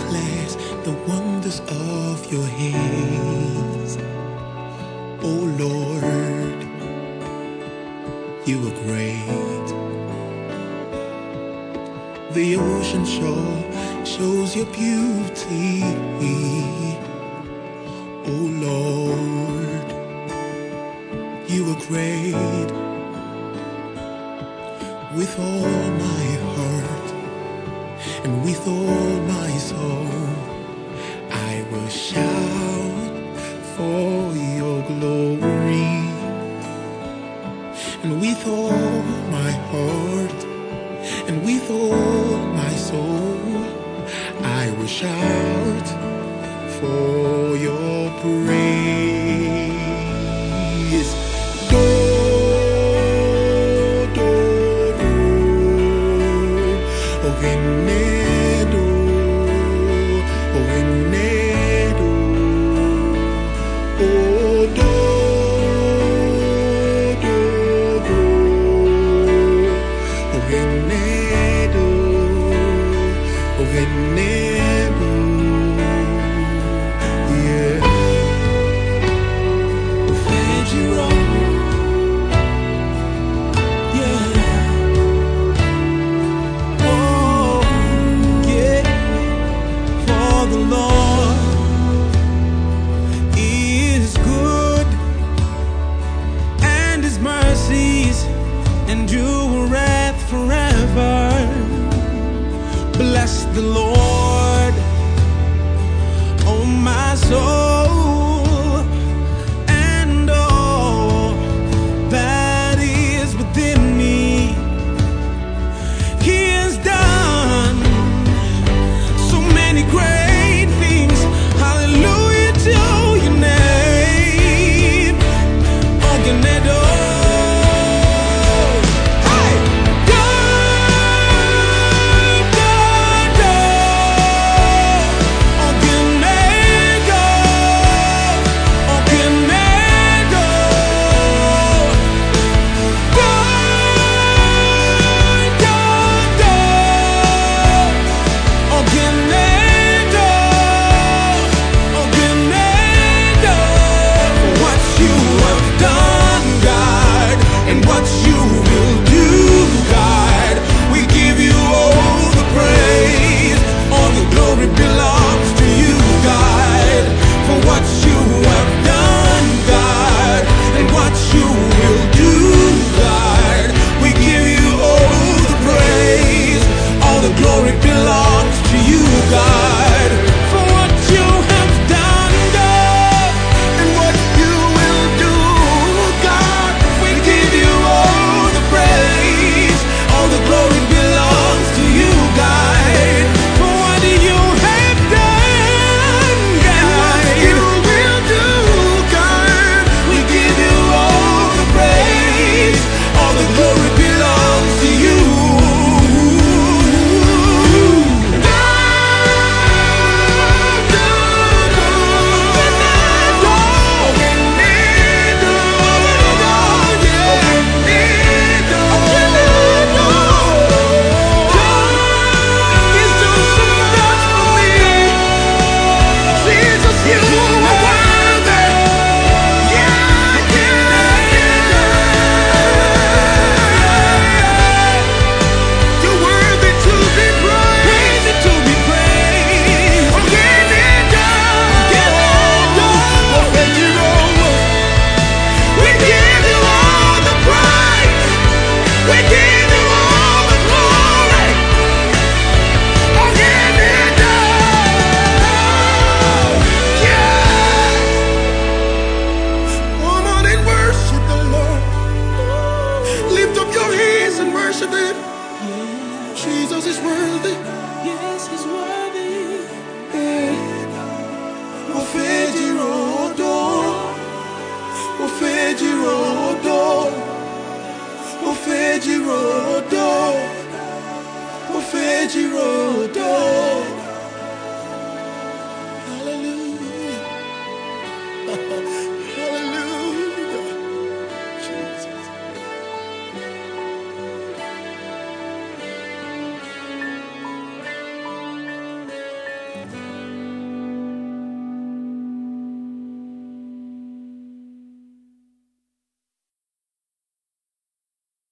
declares the wonders of your hands. Oh Lord, you are great. The ocean shore shows your beauty. Oh Lord, you are great. With all my heart and with all my soul, I will shout for your glory. And with all my heart and with all my soul, I will shout for your praise. Do, do, do. Oh, Venedo, oh, Venedo, oh, do, do, do. Oh, Venedo, oh, Venedo, yeah. Fedro, yeah. Oh, yeah. For the Lord is good, and His mercies endureth forever. Bless the Lord, oh my soul, and all that is within me. He has done so many great things. Hallelujah to your name. Ogenedo. Hey! God, God, God. Ogenedo. Ogenedo. God, God, God. Ogenedo, Ogenedo. For what you have done, God, and what you will do, God, we give you all the praise. All the glory belongs to you, God. For what you have done, God, and what you will do, God, we give you all the praise. All the glory belongs to you, God. For what you have done, God, and what you will do, God, we give you all the praise. All the glory belongs to you, God. For what you have done, God, and what you will do, God, we give you all the praise. All the glory belongs to you. Jesus is worthy. Yes, he's worthy. Mo fẹ́ jìrọ̀dọ̀, mo fẹ́ jìrọ̀dọ̀, mo fẹ́ jìrọ̀dọ̀, mo fẹ́ jìrọ̀dọ̀. Hallelujah. Hallelujah. Jesus.